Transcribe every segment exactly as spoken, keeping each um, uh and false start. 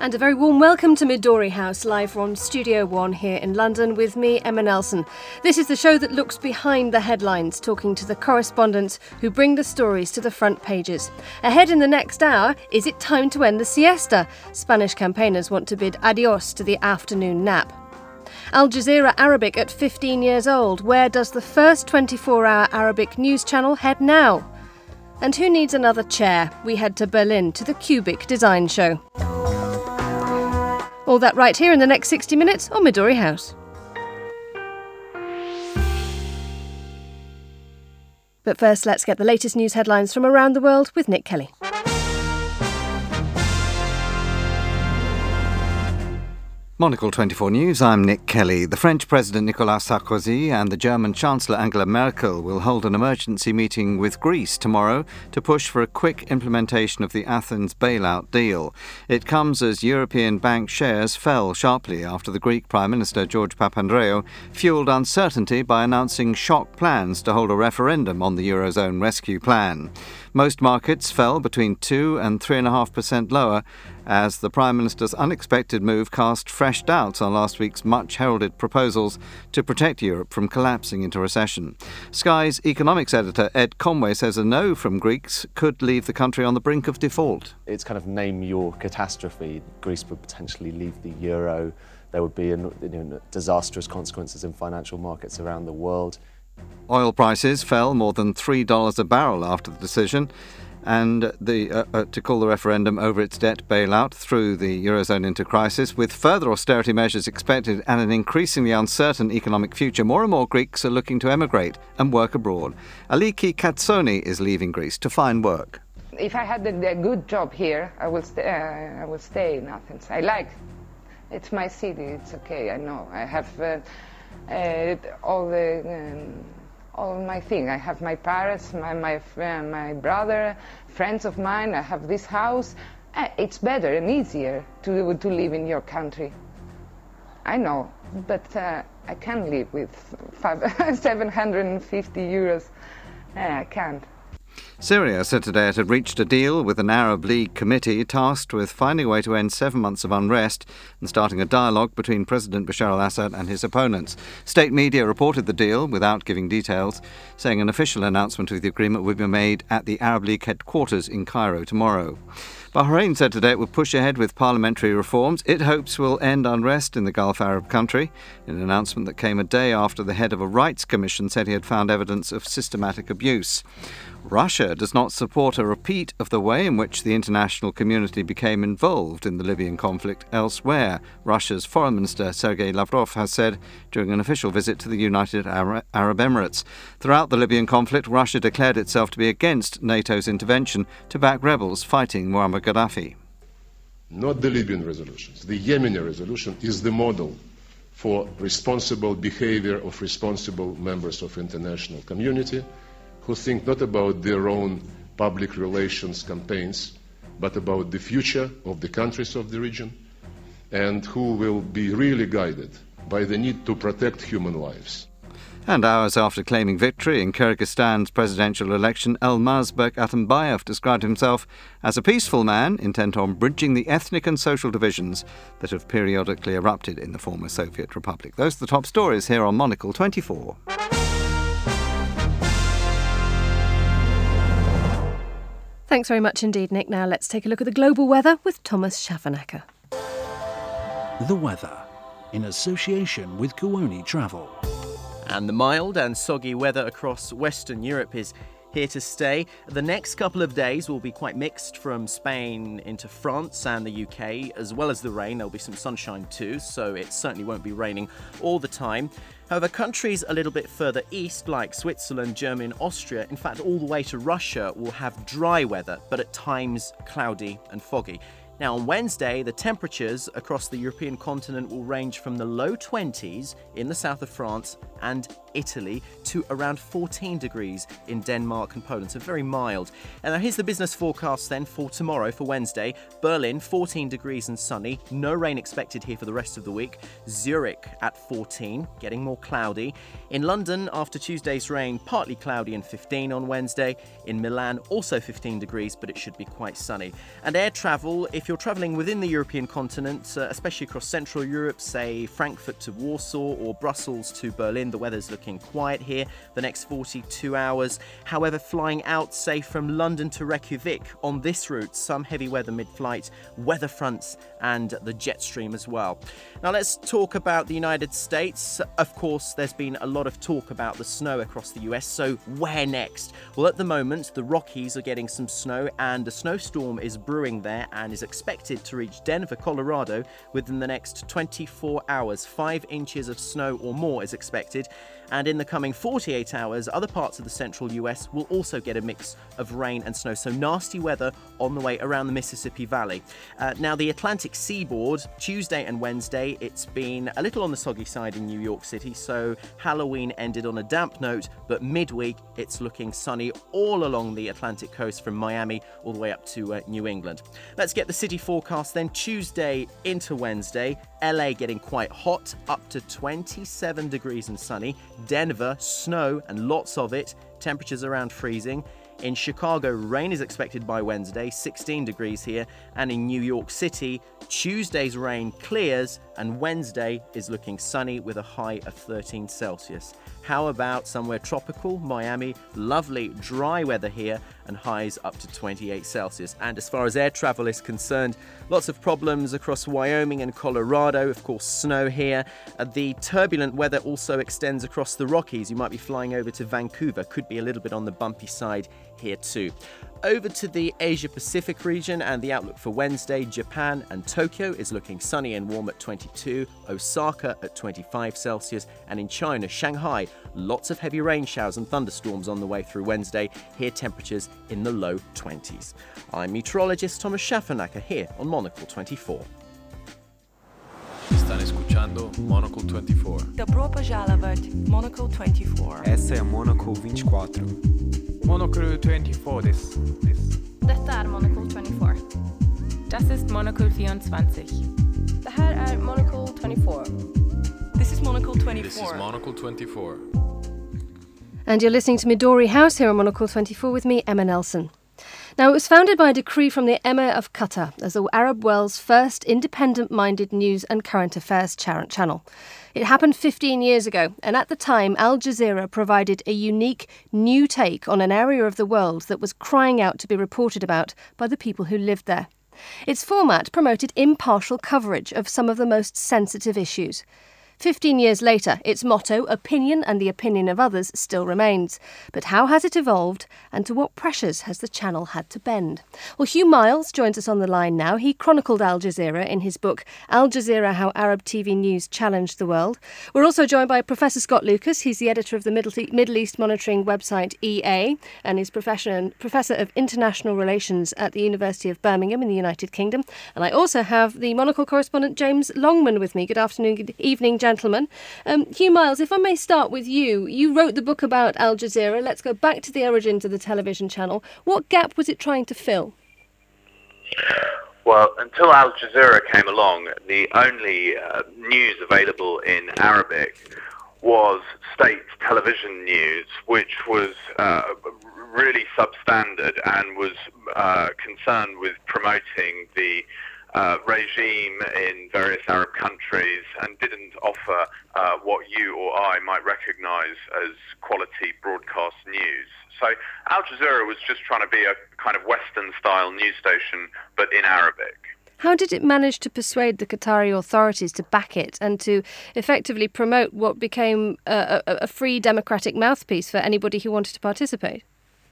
And a very warm welcome to Midori House, live from Studio One here in London with me, Emma Nelson. This is the show that looks behind the headlines, talking to the correspondents who bring the stories to the front pages. Ahead in the next hour, is it time to end the siesta? Spanish campaigners want to bid adios to the afternoon nap. Al Jazeera Arabic at fifteen years old. Where does the first twenty-four hour Arabic news channel head now? And who needs another chair? We head to Berlin to the Cubic Design Show. All that right here in the next sixty minutes on Midori House. But first, let's get the latest news headlines from around the world with Nick Kelly. Monocle twenty-four News, I'm Nick Kelly. The French President Nicolas Sarkozy and the German Chancellor Angela Merkel will hold an emergency meeting with Greece tomorrow to push for a quick implementation of the Athens bailout deal. It comes as European bank shares fell sharply after the Greek Prime Minister George Papandreou fuelled uncertainty by announcing shock plans to hold a referendum on the Eurozone rescue plan. Most markets fell between two and three point five percent lower as the Prime Minister's unexpected move cast fresh doubts on last week's much-heralded proposals to protect Europe from collapsing into recession. Sky's economics editor Ed Conway says a no from Greeks could leave the country on the brink of default. It's kind of name your catastrophe. Greece would potentially leave the euro. There would be you know, disastrous consequences in financial markets around the world. Oil prices fell more than three dollars a barrel after the decision and the uh, uh, to call the referendum over its debt bailout threw the Eurozone into crisis. With further austerity measures expected and an increasingly uncertain economic future, more and more Greeks are looking to emigrate and work abroad. Aliki Katsoni is leaving Greece to find work. If I had a, a good job here, I will, st- uh, I will stay in Athens. I like it. It's my city. It's okay. I know. I have uh, uh, all the... Um, all my thing. I have my parents, my my uh, my brother, friends of mine. I have this house. Uh, it's better and easier to to live in your country. I know, but uh, I can't live with five, seven hundred fifty euros. Uh, I can't. Syria said today it had reached a deal with an Arab League committee tasked with finding a way to end seven months of unrest and starting a dialogue between President Bashar al-Assad and his opponents. State media reported the deal without giving details, saying an official announcement of the agreement would be made at the Arab League headquarters in Cairo tomorrow. Bahrain said today it will push ahead with parliamentary reforms it hopes will end unrest in the Gulf Arab country, in an announcement that came a day after the head of a rights commission said he had found evidence of systematic abuse. Russia does not support a repeat of the way in which the international community became involved in the Libyan conflict elsewhere, Russia's Foreign Minister Sergei Lavrov has said during an official visit to the United Arab Emirates. Throughout the Libyan conflict, Russia declared itself to be against NATO's intervention to back rebels fighting Muammar Gaddafi. Not the Libyan resolutions. The Yemeni resolution is the model for responsible behavior of responsible members of international community who think not about their own public relations campaigns, but about the future of the countries of the region, and who will be really guided by the need to protect human lives. And hours after claiming victory in Kyrgyzstan's presidential election, Almazbek Atambayev described himself as a peaceful man intent on bridging the ethnic and social divisions that have periodically erupted in the former Soviet Republic. Those are the top stories here on Monocle twenty-four. Thanks very much indeed, Nick. Now let's take a look at the global weather with Thomas Schaffenacker. The weather, in association with Kuoni Travel. And the mild and soggy weather across Western Europe is here to stay. The next couple of days will be quite mixed from Spain into France and the U K. As well as the rain, there'll be some sunshine too, so it certainly won't be raining all the time. However, countries a little bit further east, like Switzerland, Germany and Austria, in fact all the way to Russia, will have dry weather, but at times cloudy and foggy. Now on Wednesday, the temperatures across the European continent will range from the low twenties in the south of France and Italy to around fourteen degrees in Denmark and Poland, so very mild. And now here's the business forecast then for tomorrow, for Wednesday. Berlin, fourteen degrees and sunny, no rain expected here for the rest of the week. Zurich at fourteen, getting more cloudy. In London, after Tuesday's rain, partly cloudy and fifteen on Wednesday. In Milan, also fifteen degrees, but it should be quite sunny. And air travel, if you're travelling within the European continent, uh, especially across Central Europe, say Frankfurt to Warsaw or Brussels to Berlin, the weather's looking quiet here the next forty-two hours. However, flying out, say, from London to Reykjavik on this route, some heavy weather mid-flight, weather fronts and the jet stream as well. Now let's talk about the United States. Of course, there's been a lot of talk about the snow across the U S, so where next? Well, at the moment, the Rockies are getting some snow and a snowstorm is brewing there and is expected to reach Denver, Colorado within the next twenty-four hours. Five inches of snow or more is expected. And in the coming forty-eight hours, other parts of the central U S will also get a mix of rain and snow. So nasty weather on the way around the Mississippi Valley. Uh, now, the Atlantic seaboard, Tuesday and Wednesday, it's been a little on the soggy side in New York City. So Halloween ended on a damp note, but midweek it's looking sunny all along the Atlantic coast from Miami all the way up to uh, New England. Let's get the city forecast then. Tuesday into Wednesday, L A getting quite hot, up to twenty-seven degrees and sunny. Denver, snow and lots of it, temperatures around freezing. In Chicago, rain is expected by Wednesday, sixteen degrees here. And in New York City, Tuesday's rain clears and Wednesday is looking sunny with a high of thirteen Celsius. How about somewhere tropical? Miami, lovely dry weather here and highs up to twenty-eight Celsius. And as far as air travel is concerned, lots of problems across Wyoming and Colorado. Of course, snow here. Uh, the turbulent weather also extends across the Rockies. You might be flying over to Vancouver. Could be a little bit on the bumpy side here too. Over to the Asia-Pacific region and the outlook for Wednesday. Japan and Tokyo is looking sunny and warm at twenty-two, Osaka at twenty-five Celsius, and in China, Shanghai, lots of heavy rain showers and thunderstorms on the way through Wednesday. Here temperatures in the low twenties. I'm meteorologist Thomas Schaffernacker here on Monocle twenty-four. Están escuchando Monocle twenty-four. Dobro požalovat Monocle twenty-four. Essa är Monocle vinte e quatro. Monocle twenty-four des. des. Detta är Monocle twenty-four. Das ist Monocle vierundzwanzig. Det här är Monocle twenty-four. This is Monocle twenty-four. This is Monocle twenty-four. And you're listening to Midori House here on Monocle twenty-four with me, Emma Nelson. Now, it was founded by a decree from the Emir of Qatar as the Arab world's first independent-minded news and current affairs channel. It happened fifteen years ago, and at the time, Al Jazeera provided a unique, new take on an area of the world that was crying out to be reported about by the people who lived there. Its format promoted impartial coverage of some of the most sensitive issues. Fifteen years later, its motto, opinion and the opinion of others, still remains. But how has it evolved, and to what pressures has the channel had to bend? Well, Hugh Miles joins us on the line now. He chronicled Al Jazeera in his book, Al Jazeera, How Arab T V News Challenged the World. We're also joined by Professor Scott Lucas. He's the editor of the Middle East monitoring website E A and is professor, professor of international relations at the University of Birmingham in the United Kingdom. And I also have the Monocle correspondent James Longman with me. Good afternoon, good evening, gentlemen. Um, Hugh Miles, if I may start with you. You wrote the book about Al Jazeera. Let's go back to the origins of the television channel. What gap was it trying to fill? Well, until Al Jazeera came along, the only uh, news available in Arabic was state television news, which was uh, really substandard and was uh, concerned with promoting the Uh, regime in various Arab countries and didn't offer uh, what you or I might recognise as quality broadcast news. So Al Jazeera was just trying to be a kind of Western-style news station, but in Arabic. How did it manage to persuade the Qatari authorities to back it and to effectively promote what became a, a, a free democratic mouthpiece for anybody who wanted to participate?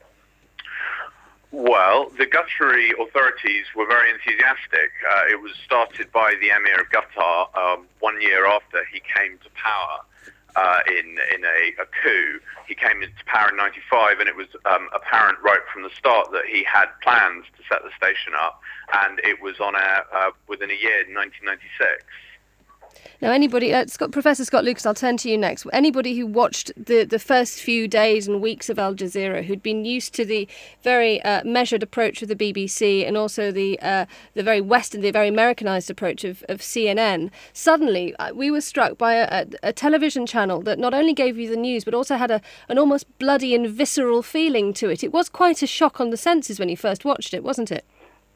Well, the Qatari authorities were very enthusiastic. Uh, it was started by the Emir of Qatar um, one year after he came to power uh, in in a, a coup. He came into power in ninety-five, and it was um, apparent right from the start that he had plans to set the station up, and it was on air uh, within a year in nineteen ninety-six. Now, anybody, uh, Scott, Professor Scott Lucas, I'll turn to you next. Anybody who watched the, the first few days and weeks of Al Jazeera, who'd been used to the very uh, measured approach of the B B C and also the uh, the very Western, the very Americanized approach of, of C N N, suddenly uh, we were struck by a, a, a television channel that not only gave you the news, but also had a, an almost bloody and visceral feeling to it. It was quite a shock on the senses when you first watched it, wasn't it?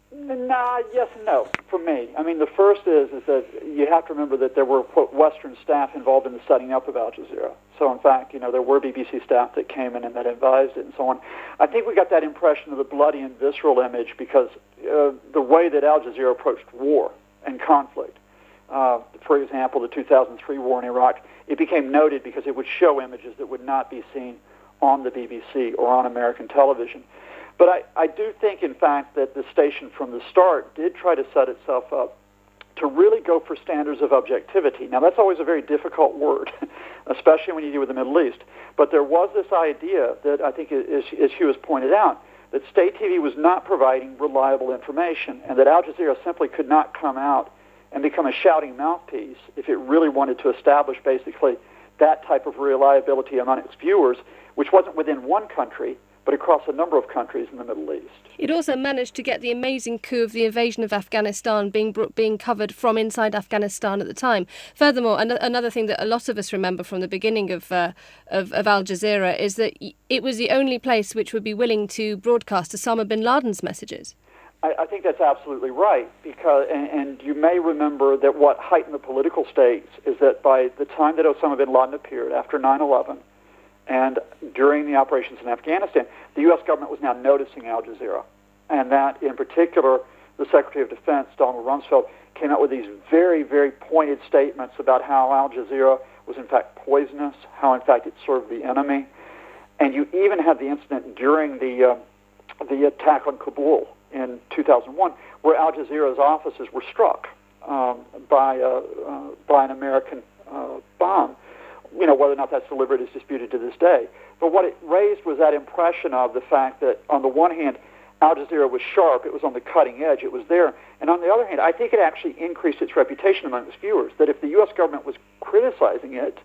Nah, yes and no, for me. I mean, the first is is that you have to remember that there were, quote, Western staff involved in the setting up of Al Jazeera. So, in fact, you know, there were B B C staff that came in and that advised it and so on. I think we got that impression of the bloody and visceral image because uh, the way that Al Jazeera approached war and conflict, uh, for example, the two thousand three war in Iraq, it became noted because it would show images that would not be seen on the B B C or on American television. But I, I do think, in fact, that the station from the start did try to set itself up to really go for standards of objectivity. Now, that's always a very difficult word, especially when you deal with the Middle East. But there was this idea that I think, as, as Hugh has pointed out, that state T V was not providing reliable information and that Al Jazeera simply could not come out and become a shouting mouthpiece if it really wanted to establish basically that type of reliability among its viewers, which wasn't within one country, but across a number of countries in the Middle East. It also managed to get the amazing coup of the invasion of Afghanistan being being covered from inside Afghanistan at the time. Furthermore, an- another thing that a lot of us remember from the beginning of, uh, of of Al Jazeera is that it was the only place which would be willing to broadcast Osama bin Laden's messages. I, I think that's absolutely right, because and, and you may remember that what heightened the political stakes is that by the time that Osama bin Laden appeared after nine eleven, and during the operations in Afghanistan, the U S government was now noticing Al Jazeera. And that, in particular, the Secretary of Defense, Donald Rumsfeld, came out with these very, very pointed statements about how Al Jazeera was, in fact, poisonous, how, in fact, it served the enemy. And you even had the incident during the, uh, the attack on Kabul in two thousand one, where Al Jazeera's offices were struck um, by, uh, uh, by an American uh, bomb. You know, whether or not that's deliberate is disputed to this day. But what it raised was that impression of the fact that, on the one hand, Al Jazeera was sharp, it was on the cutting edge, it was there. And on the other hand, I think it actually increased its reputation among its viewers, that if the U S government was criticizing it,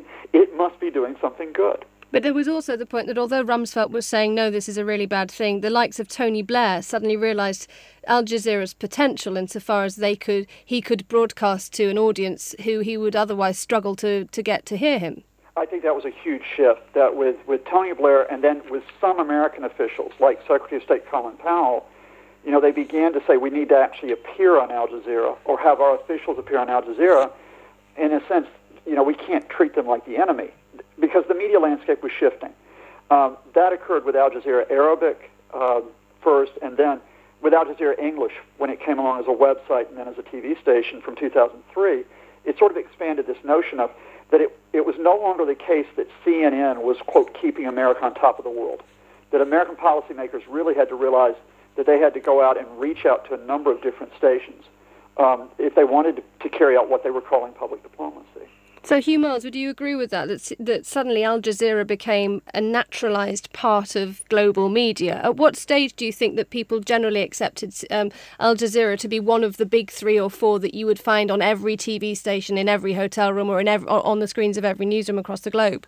it must be doing something good. But there was also the point that although Rumsfeld was saying, no, this is a really bad thing, the likes of Tony Blair suddenly realised Al Jazeera's potential insofar as they could he could broadcast to an audience who he would otherwise struggle to, to get to hear him. I think that was a huge shift, that with, with Tony Blair and then with some American officials, like Secretary of State Colin Powell, you know, they began to say we need to actually appear on Al Jazeera or have our officials appear on Al Jazeera. In a sense, you know, we can't treat them like the enemy, because the media landscape was shifting. Um, that occurred with Al Jazeera Arabic uh, first, and then with Al Jazeera English when it came along as a website and then as a T V station from two thousand three. It sort of expanded this notion of that it, it was no longer the case that C N N was, quote, keeping America on top of the world, that American policymakers really had to realize that they had to go out and reach out to a number of different stations um, if they wanted to, to carry out what they were calling public diplomacy. So, Hugh Miles, would you agree with that, that, that suddenly Al Jazeera became a naturalised part of global media? At what stage do you think that people generally accepted um, Al Jazeera to be one of the big three or four that you would find on every T V station, in every hotel room, or in every, on the screens of every newsroom across the globe?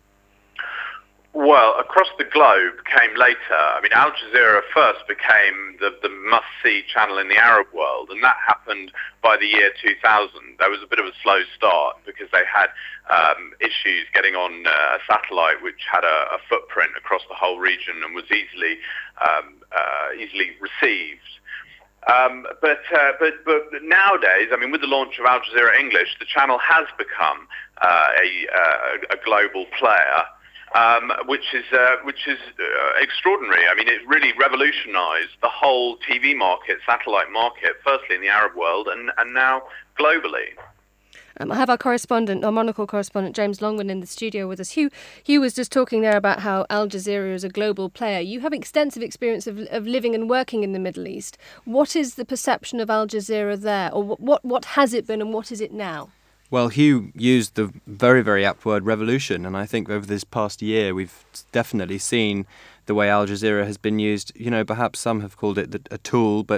Well, across the globe came later. I mean, Al Jazeera first became the, the must-see channel in the Arab world, and that happened by the year two thousand. There was a bit of a slow start because they had um, issues getting on uh, a satellite which had a, a footprint across the whole region and was easily um, uh, easily received. Um, but, uh, but but nowadays, I mean, with the launch of Al Jazeera English, the channel has become uh, a, uh, a global player. Um, which is uh, which is uh, extraordinary. I mean, it really revolutionised the whole T V market, satellite market, firstly in the Arab world and, and now globally. Um, I have our correspondent, our Monocle correspondent, James Longman, in the studio with us. Hugh, Hugh was just talking there about how Al Jazeera is a global player. You have extensive experience of, of living and working in the Middle East. What is the perception of Al Jazeera there, or what what has it been and what is it now? Well, Hugh used the very, very apt word revolution, and I think over this past year we've definitely seen the way Al Jazeera has been used. You know, perhaps some have called it a tool, but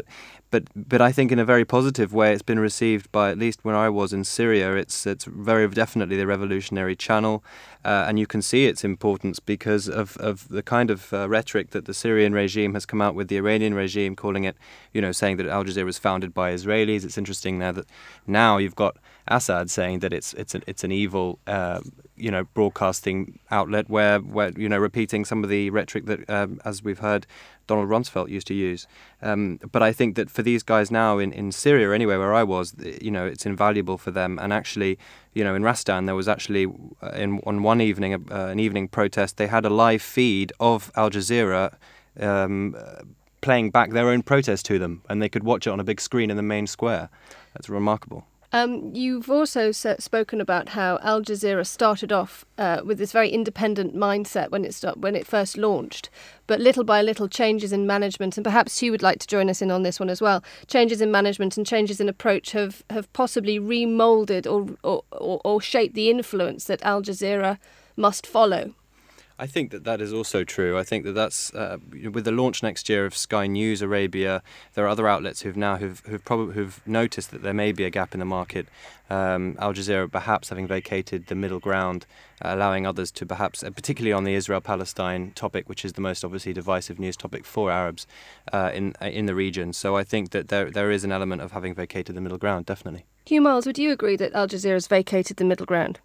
but but I think in a very positive way, it's been received by, at least when I was in Syria, it's it's very definitely the revolutionary channel, uh, and you can see its importance because of, of the kind of uh, rhetoric that the Syrian regime has come out with, the Iranian regime calling it, you know, saying that Al Jazeera was founded by Israelis. It's interesting now that now you've got Assad saying that it's it's an, it's an evil, uh, you know, broadcasting outlet where, where, you know, repeating some of the rhetoric that, um, as we've heard, Donald Rumsfeld used to use. Um, but I think that for these guys now in, in Syria, anyway, where I was, you know, it's invaluable for them. And actually, you know, in Rastan, there was actually, uh, in on one evening, uh, an evening protest, they had a live feed of Al Jazeera um, uh, playing back their own protest to them, and they could watch it on a big screen in the main square. That's remarkable. Um, you've also s- spoken about how Al Jazeera started off uh, with this very independent mindset when it start, when it first launched, but little by little changes in management, and perhaps you would like to join us in on this one as well, changes in management and changes in approach have, have possibly remoulded or, or, or, or shaped the influence that Al Jazeera must follow. I think that that is also true. I think that that's uh, with the launch next year of Sky News Arabia. There are other outlets who've now who've who've probably who've noticed that there may be a gap in the market. Um, Al Jazeera perhaps having vacated the middle ground, uh, allowing others to perhaps, uh, particularly on the Israel-Palestine topic, which is the most obviously divisive news topic for Arabs uh, in in the region. So I think that there there is an element of having vacated the middle ground, definitely. Hugh Miles, would you agree that Al Jazeera has vacated the middle ground?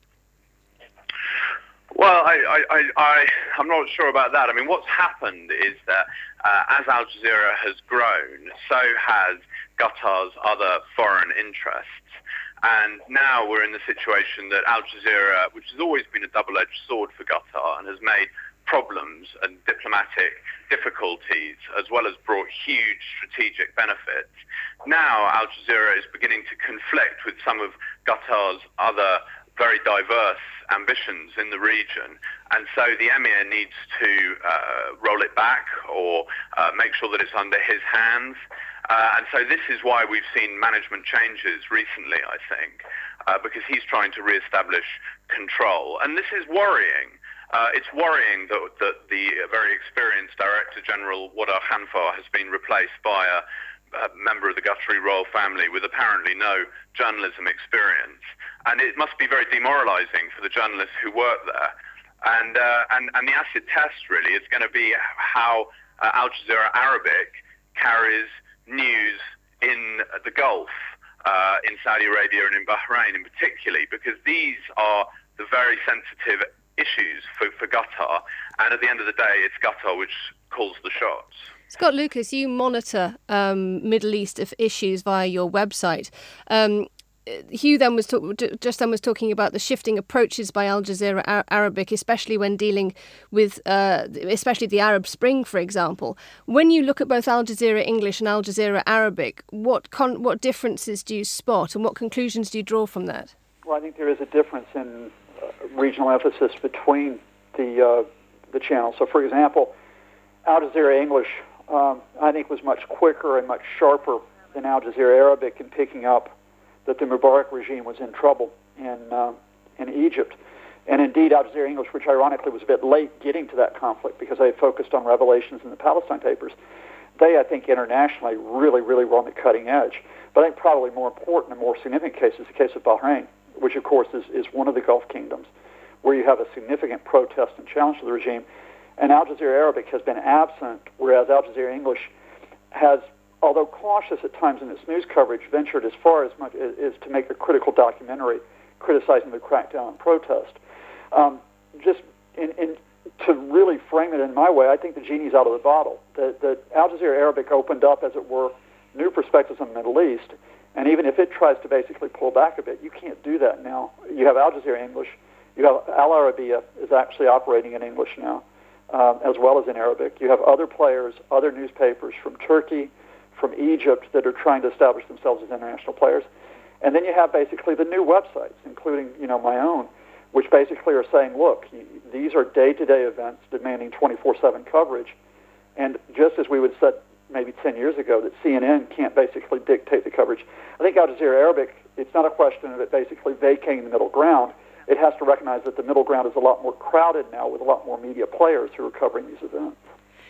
Well, I, I, I, I, I'm not sure about that. I mean, what's happened is that uh, as Al Jazeera has grown, so has Qatar's other foreign interests. And now we're in the situation that Al Jazeera, which has always been a double-edged sword for Qatar and has made problems and diplomatic difficulties, as well as brought huge strategic benefits, now Al Jazeera is beginning to conflict with some of Qatar's other very diverse ambitions in the region, and so the Emir needs to uh, roll it back or uh, make sure that it's under his hands. Uh, and so this is why we've seen management changes recently, I think, uh, because he's trying to re-establish control. And this is worrying. Uh, it's worrying that, that the very experienced Director General Wadar Khanfar has been replaced by a a member of the Qatari royal family with apparently no journalism experience. And it must be very demoralizing for the journalists who work there. And uh, and, and the acid test really is going to be how uh, Al Jazeera Arabic carries news in the Gulf, uh, in Saudi Arabia and in Bahrain in particularly, because these are the very sensitive issues for, for Qatar. And at the end of the day, it's Qatar which calls the shots. Scott Lucas, you monitor um, Middle East issues via your website. Um, Hugh then was talk- just then was talking about the shifting approaches by Al Jazeera Ar- Arabic, especially when dealing with, uh, especially the Arab Spring, for example. When you look at both Al Jazeera English and Al Jazeera Arabic, what con- what differences do you spot, and what conclusions do you draw from that? Well, I think there is a difference in uh, regional emphasis between the uh, the channels. So, for example, Al Jazeera English, um, I think, was much quicker and much sharper than Al Jazeera Arabic in picking up that the Mubarak regime was in trouble in uh, in Egypt. And indeed, Al Jazeera English, which ironically was a bit late getting to that conflict because they focused on revelations in the Palestine papers, they, I think, internationally really, really were on the cutting edge. But I think probably more important and more significant case is the case of Bahrain, which, of course, is, is one of the Gulf kingdoms where you have a significant protest and challenge to the regime. And Al Jazeera Arabic has been absent, whereas Al Jazeera English has, although cautious at times in its news coverage, ventured as far as much as, as to make a critical documentary criticizing the crackdown and protest. Um, just in, in, to really frame it in my way, I think the genie's out of the bottle. The, the Al Jazeera Arabic opened up, as it were, new perspectives on the Middle East, and even if it tries to basically pull back a bit, you can't do that now. You have Al Jazeera English, you have Al Arabiya is actually operating in English now, um, as well as in Arabic. You have other players, other newspapers from Turkey, from Egypt that are trying to establish themselves as international players. And then you have basically the new websites, including, you know, my own, which basically are saying, look, these are day-to-day events demanding twenty-four seven coverage. And just as we would say maybe ten years ago that C N N can't basically dictate the coverage, I think Al Jazeera Arabic, it's not a question of it basically vacating the middle ground. It has to recognize that the middle ground is a lot more crowded now with a lot more media players who are covering these events.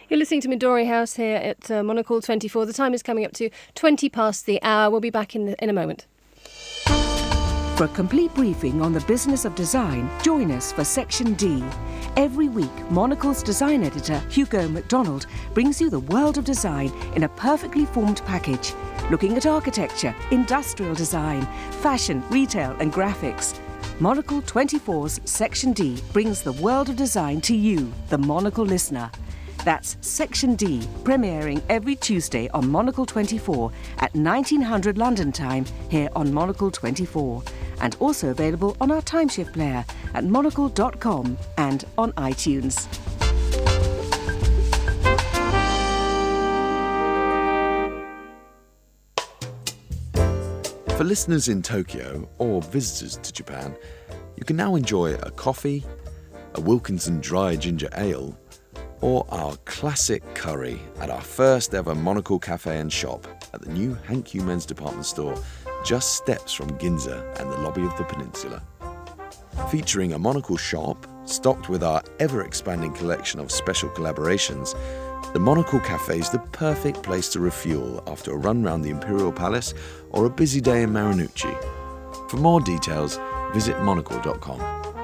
You're listening to Midori House here at uh, Monocle twenty-four. The time is coming up to twenty past the hour. We'll be back in, the, in a moment. For a complete briefing on the business of design, join us for Section D. Every week, Monocle's design editor, Hugo MacDonald, brings you the world of design in a perfectly formed package, looking at architecture, industrial design, fashion, retail and graphics. Monocle twenty-four's Section D brings the world of design to you, the Monocle listener. That's Section D, premiering every Tuesday on Monocle twenty-four at nineteen hundred London time here on Monocle twenty-four, and also available on our timeshift player at monocle dot com and on iTunes. For listeners in Tokyo or visitors to Japan, you can now enjoy a coffee, a Wilkinson dry ginger ale, or our classic curry at our first ever Monocle Cafe and Shop at the new Hankyu Men's Department Store, just steps from Ginza and the lobby of the Peninsula. Featuring a Monocle shop stocked with our ever-expanding collection of special collaborations, the Monocle Cafe is the perfect place to refuel after a run round the Imperial Palace or a busy day in Marunouchi. For more details, visit monocle dot com.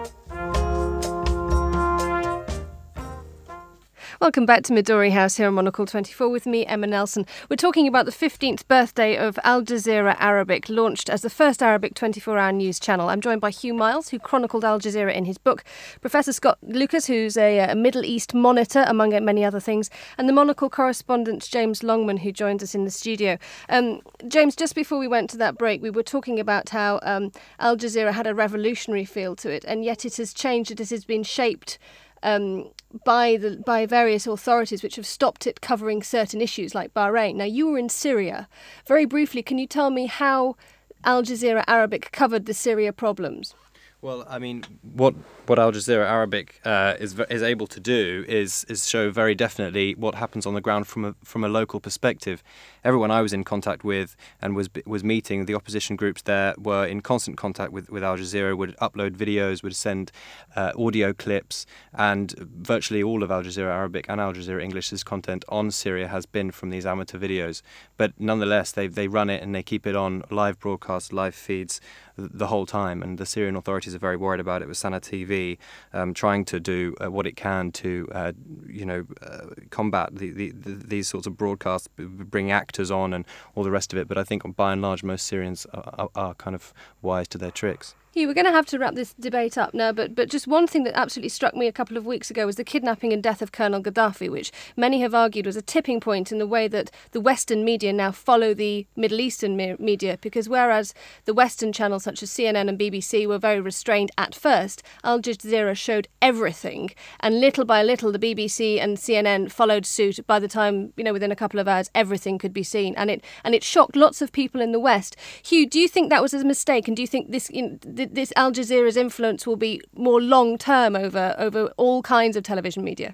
Welcome back to Midori House here on Monocle twenty-four with me, Emma Nelson. We're talking about the fifteenth birthday of Al Jazeera Arabic, launched as the first Arabic twenty-four hour news channel. I'm joined by Hugh Miles, who chronicled Al Jazeera in his book, Professor Scott Lucas, who's a, a Middle East monitor, among many other things, and the Monocle correspondent James Longman, who joins us in the studio. Um, James, just before we went to that break, we were talking about how um, Al Jazeera had a revolutionary feel to it, and yet it has changed, it has been shaped Um, by the by various authorities which have stopped it covering certain issues like Bahrain. Now, you were in Syria. Very briefly, can you tell me how Al Jazeera Arabic covered the Syria problems? Well, I mean, what what Al Jazeera Arabic uh, is is able to do is is show very definitely what happens on the ground from a from a local perspective. Everyone I was in contact with and was was meeting, the opposition groups there were in constant contact with, with Al Jazeera, would upload videos, would send uh, audio clips, and virtually all of Al Jazeera Arabic and Al Jazeera English's content on Syria has been from these amateur videos. But nonetheless, they they run it and they keep it on live broadcasts, live feeds the whole time, and the Syrian authorities are very worried about it, with Sana T V um, trying to do uh, what it can to, uh, you know, uh, combat the, the, the, these sorts of broadcasts, bring actors on and all the rest of it. But I think by and large, most Syrians are, are, are kind of wise to their tricks. Hugh, we're going to have to wrap this debate up now, but but just one thing that absolutely struck me a couple of weeks ago was the kidnapping and death of Colonel Gaddafi, which many have argued was a tipping point in the way that the Western media now follow the Middle Eastern me- media, because whereas the Western channels such as C N N and B B C were very restrained at first, Al Jazeera showed everything, and little by little the B B C and C N N followed suit. By the time, you know, within a couple of hours, everything could be seen, and it and it shocked lots of people in the West. Hugh, do you think that was a mistake, and do you think this you know, this Al Jazeera's influence will be more long-term over over all kinds of television media?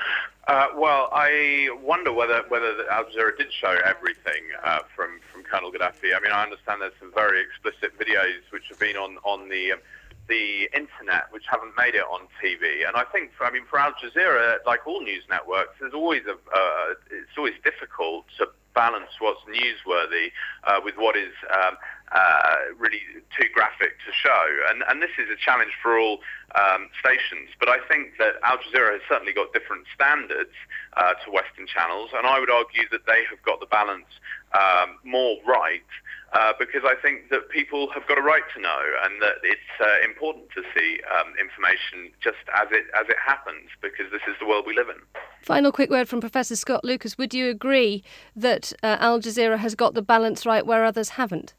Uh, well, I wonder whether whether Al Jazeera did show everything uh, from from Colonel Gaddafi. I mean, I understand there's some very explicit videos which have been on on the um, the internet which haven't made it on T V. And I think, for, I mean, for Al Jazeera, like all news networks, there's always a uh, it's always difficult to balance what's newsworthy uh, with what is um, uh, really too graphic to show. And, and this is a challenge for all um, stations. But I think that Al Jazeera has certainly got different standards uh, to Western channels, and I would argue that they have got the balance um, more right, uh, because I think that people have got a right to know, and that it's uh, important to see um, information just as it as it happens, because this is the world we live in. Final quick word from Professor Scott Lucas. Would you agree that uh, Al Jazeera has got the balance right where others haven't?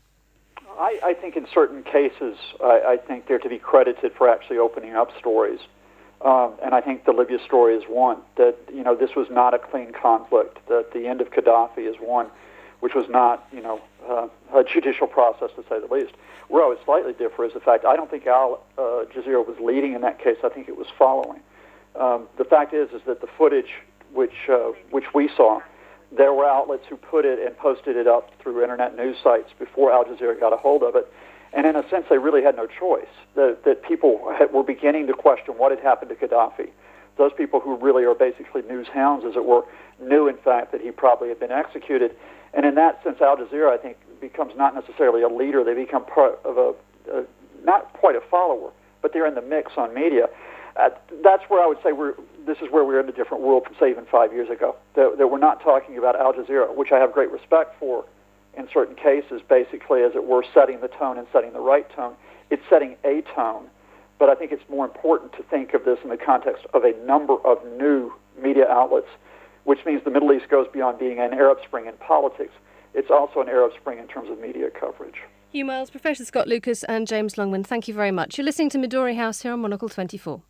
I, I think in certain cases, I, I think they're to be credited for actually opening up stories. Um, and I think the Libya story is one, that, you know, this was not a clean conflict, that the end of Gaddafi is one, which was not, you know, uh, a judicial process, to say the least. Where I would slightly differ is the fact I don't think Al uh, Jazeera was leading in that case. I think it was following. Um, the fact is, is that the footage which uh, which we saw, there were outlets who put it and posted it up through internet news sites before Al Jazeera got a hold of it. And in a sense, they really had no choice. That, that people had, were beginning to question what had happened to Gaddafi. those people who really are basically news hounds, as it were, knew, in fact, that he probably had been executed. And in that sense, Al Jazeera, I think, becomes not necessarily a leader. They become part of a, a not quite a follower, but they're in the mix on media. Uh, that's where I would say we're, this is where we're in a different world from, say, even five years ago, that, that we're not talking about Al Jazeera, which I have great respect for in certain cases, basically, as it were, setting the tone and setting the right tone. It's setting a tone, but I think it's more important to think of this in the context of a number of new media outlets, which means the Middle East goes beyond being an Arab Spring in politics. It's also an Arab Spring in terms of media coverage. Hugh Miles, Professor Scott Lucas and James Longman, thank you very much. You're listening to Midori House here on Monocle twenty-four.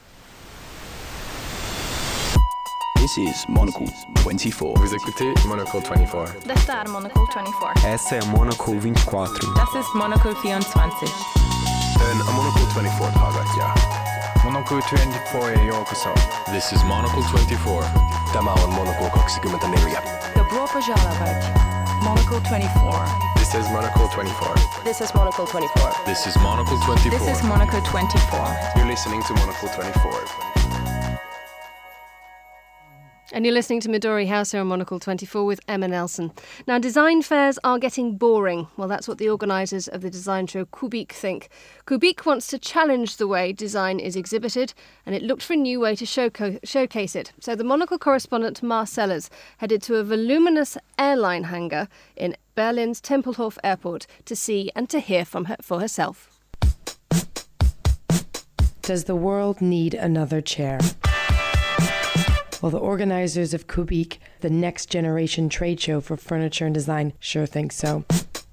This is Monocle twenty-four. Vous écoutez Monocle twenty-four. Detta är Monocle twenty-four. Essa é Monocle vinte-quatro. Das ist Monocle vierundzwanzig. En Monocle twenty-four tagvecka. Monocle twenty-four är Yokoso. This is Monocle twenty-four. Tämä on Monocle kaksikymmentäneljä. Dobro požalovat. Monocle twenty-four. This is Monocle twenty-four. This is Monocle twenty-four. This is Monocle twenty-four. This is Monocle twenty-four. You're listening to Monocle twenty-four. And you're listening to Midori House here on Monocle twenty-four with Emma Nelson. Now, design fairs are getting boring. Well, that's what the organisers of the design show Kubik think. Kubik wants to challenge the way design is exhibited, and it looked for a new way to showco- showcase it. So the Monocle correspondent Mar Sellers headed to a voluminous airline hangar in Berlin's Tempelhof Airport to see and to hear from her for herself. Does the world need another chair? Well, the organisers of Kubik, the next generation trade show for furniture and design, sure think so.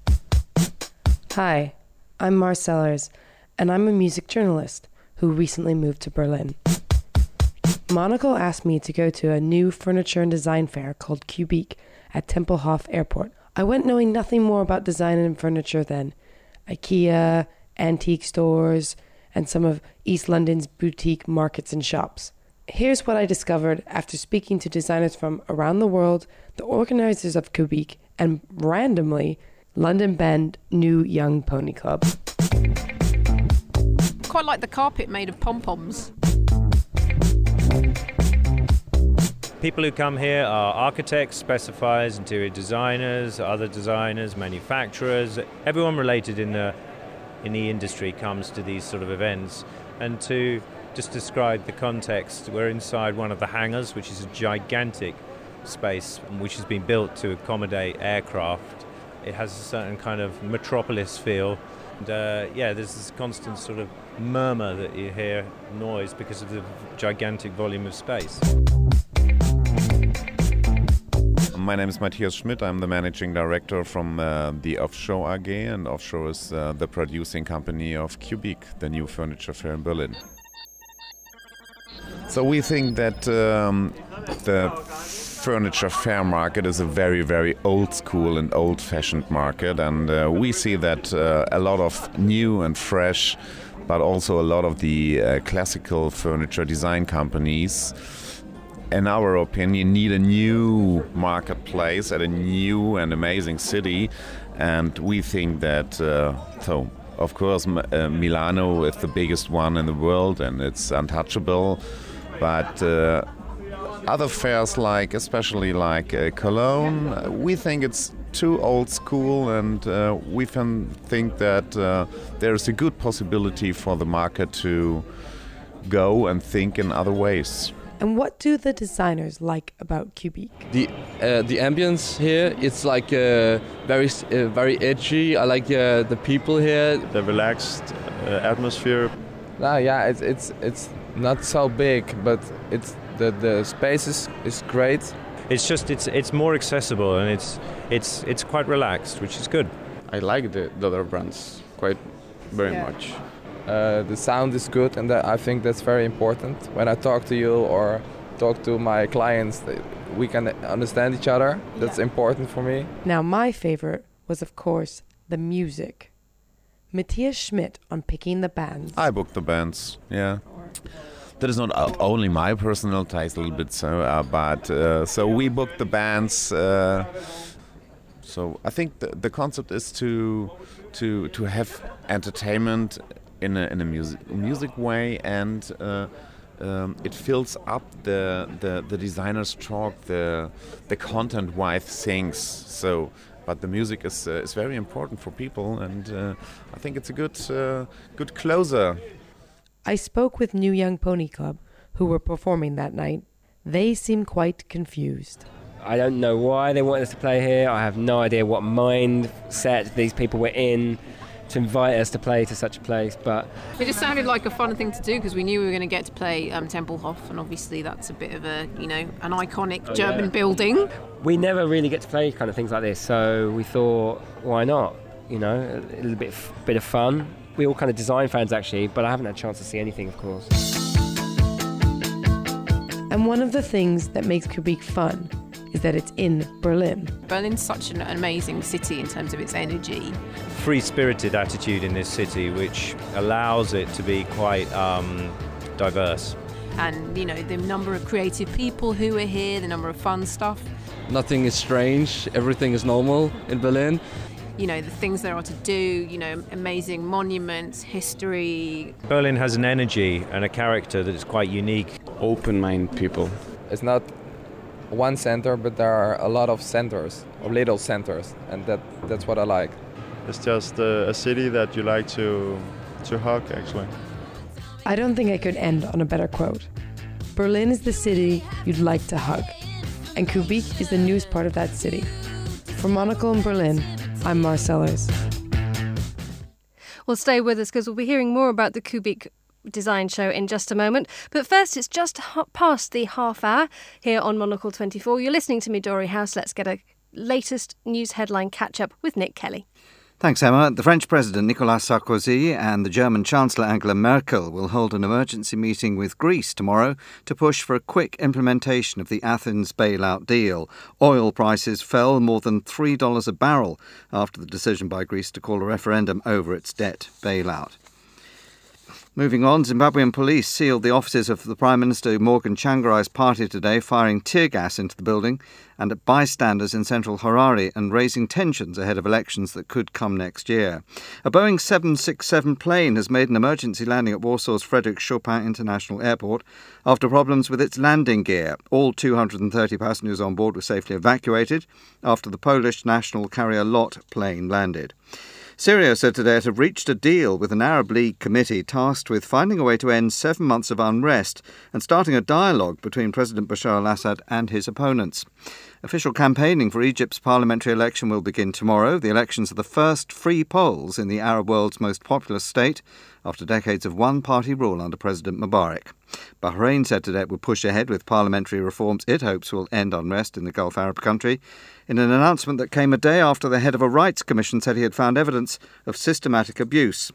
Hi, I'm Mar Sellers, and I'm a music journalist who recently moved to Berlin. Monocle asked me to go to a new furniture and design fair called Kubik at Tempelhof Airport. I went knowing nothing more about design and furniture than IKEA, antique stores, and some of East London's boutique markets and shops. Here's what I discovered after speaking to designers from around the world, the organisers of Kubik, and randomly, London band New Young Pony Club. Quite like the carpet made of pom-poms. People who come here are architects, specifiers, interior designers, other designers, manufacturers. Everyone related in the in the industry comes to these sort of events. And to just describe the context, we're inside one of the hangars, which is a gigantic space which has been built to accommodate aircraft. It has a certain kind of metropolis feel. And uh, yeah, there's this constant sort of murmur that you hear, noise, because of the gigantic volume of space. My name is Matthias Schmidt. I'm the managing director from uh, the Offshow A G, and Offshow is uh, the producing company of Kubik, the new furniture fair in Berlin. So we think that um, the furniture fair market is a very, very old school and old-fashioned market, and uh, we see that uh, a lot of new and fresh, but also a lot of the uh, classical furniture design companies, in our opinion, need a new marketplace at a new and amazing city, and we think that uh, so of course uh, Milano is the biggest one in the world and it's untouchable, but uh, other fairs like especially like uh, Cologne, uh, we think it's too old school, and uh, we can think that uh, there is a good possibility for the market to go and think in other ways. And what do the designers like about Kubik? The uh, the ambience here, it's like uh, very uh, very edgy. I like uh, the people here. The relaxed uh, atmosphere. No, yeah, it's it's it's not so big, but it's the the space is, is great. It's just it's it's more accessible, and it's it's it's quite relaxed, which is good. I like the, the other brands quite very yeah. much. Uh, the sound is good, and that, I think that's very important. When I talk to you or talk to my clients, we can understand each other. That's yeah. important for me. Now, my favorite was, of course, the music. Matthias Schmidt on picking the bands. I booked the bands, yeah. That is not uh, only my personal taste, a little bit so, uh, but uh, so we booked the bands. Uh, so I think the, the concept is to to to have entertainment in a in a music music way, and uh, um, it fills up the, the, the designer's talk, the the content-wise things. So, but the music is uh, is very important for people, and uh, I think it's a good uh, good closer. I spoke with New Young Pony Club, who were performing that night. They seem quite confused. I don't know why they wanted us to play here. I have no idea what mindset these people were in to invite us to play to such a place, but it just sounded like a fun thing to do because we knew we were going to get to play um, Tempelhof, and obviously that's a bit of a, you know, an iconic oh, German yeah. building. We never really get to play kind of things like this, so we thought, why not? You know, a little bit, bit of fun. We're all kind of design fans actually, but I haven't had a chance to see anything, of course. And one of the things that makes Kubik fun is that it's in Berlin. Berlin's such an amazing city in terms of its energy. Free-spirited attitude in this city, which allows it to be quite um, diverse. And, you know, the number of creative people who are here, the number of fun stuff. Nothing is strange, everything is normal in Berlin. You know, the things there are to do, you know, amazing monuments, history. Berlin has an energy and a character that is quite unique. Open-minded people. It's not one center, but there are a lot of centers, or little centers, and that that's what I like. It's just a, a city that you like to to hug, actually. I don't think I could end on a better quote. Berlin is the city you'd like to hug, and Kubik is the newest part of that city. From Monocle in Berlin, I'm Mar Sellers. Well, stay with us because we'll be hearing more about the Kubik design show in just a moment. But first, it's just past the half hour here on Monocle twenty-four. You're listening to Midori House. Let's get a latest news headline catch-up with Nick Kelly. Thanks, Emma. The French President Nicolas Sarkozy and the German Chancellor Angela Merkel will hold an emergency meeting with Greece tomorrow to push for a quick implementation of the Athens bailout deal. Oil prices fell more than three dollars a barrel after the decision by Greece to call a referendum over its debt bailout. Moving on, Zimbabwean police sealed the offices of the Prime Minister Morgan Tsvangirai's party today, firing tear gas into the building and at bystanders in central Harare and raising tensions ahead of elections that could come next year. A Boeing seven sixty-seven plane has made an emergency landing at Warsaw's Frederick Chopin International Airport after problems with its landing gear. All two hundred thirty passengers on board were safely evacuated after the Polish national carrier LOT plane landed. Syria said today it had reached a deal with an Arab League committee tasked with finding a way to end seven months of unrest and starting a dialogue between President Bashar al-Assad and his opponents. Official campaigning for Egypt's parliamentary election will begin tomorrow. The elections are the first free polls in the Arab world's most populous state after decades of one-party rule under President Mubarak. Bahrain said today it would push ahead with parliamentary reforms it hopes will end unrest in the Gulf Arab country, in an announcement that came a day after the head of a rights commission said he had found evidence of systematic abuse.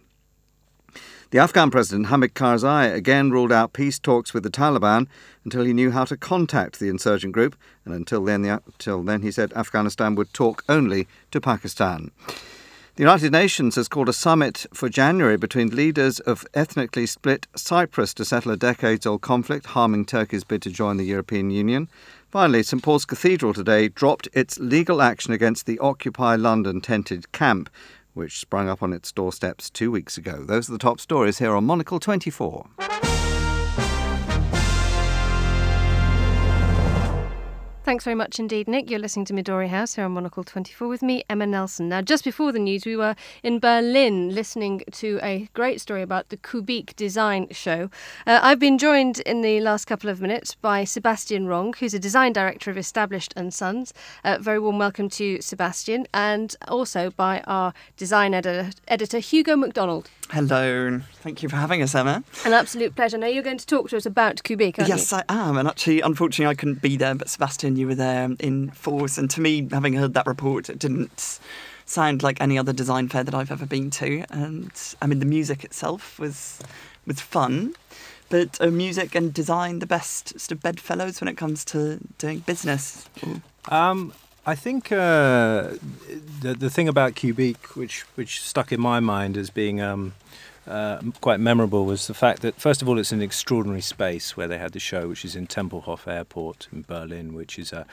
The Afghan President Hamid Karzai again ruled out peace talks with the Taliban until he knew how to contact the insurgent group, and until then, the, until then he said Afghanistan would talk only to Pakistan. The United Nations has called a summit for January between leaders of ethnically split Cyprus to settle a decades-old conflict harming Turkey's bid to join the European Union. Finally, St Paul's Cathedral today dropped its legal action against the Occupy London tented camp, which sprung up on its doorsteps two weeks ago. Those are the top stories here on Monocle twenty-four. Thanks very much indeed, Nick. You're listening to Midori House here on Monocle twenty-four with me, Emma Nelson. Now, just before the news, we were in Berlin listening to a great story about the Kubik design show. Uh, I've been joined in the last couple of minutes by Sebastian Rong, who's a design director of Established and Sons. Uh, very warm welcome to Sebastian, and also by our design editor, editor Hugo McDonald. Hello, thank you for having us, Emma. An absolute pleasure. Now, you're going to talk to us about Kubik, aren't yes, you? Yes, I am, and actually, unfortunately, I couldn't be there, but Sebastian, you were there in force, and to me, having heard that report, it didn't sound like any other design fair that I've ever been to, and I mean, the music itself was was fun, but are music and design the best sort of bedfellows when it comes to doing business? Um, I think uh, the the thing about Kubik, which which stuck in my mind as being um, uh, quite memorable, was the fact that, first of all, it's an extraordinary space where they had the show, which is in Tempelhof Airport in Berlin, which is a